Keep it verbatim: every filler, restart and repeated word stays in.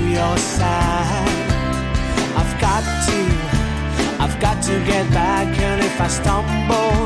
your side. I've got to, I've got to get back, and if I stumble